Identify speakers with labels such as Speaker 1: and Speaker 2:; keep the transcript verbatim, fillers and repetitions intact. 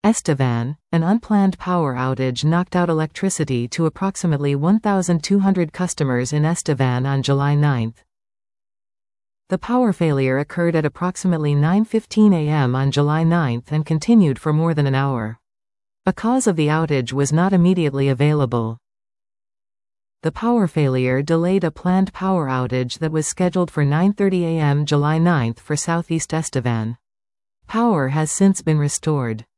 Speaker 1: Estevan, an unplanned power outage knocked out electricity to approximately one thousand two hundred customers in Estevan on July ninth. The power failure occurred at approximately nine fifteen a m on July ninth and continued for more than an hour. A cause of the outage was not immediately available. The power failure delayed a planned power outage that was scheduled for nine thirty a m July ninth for southeast Estevan. Power has since been restored.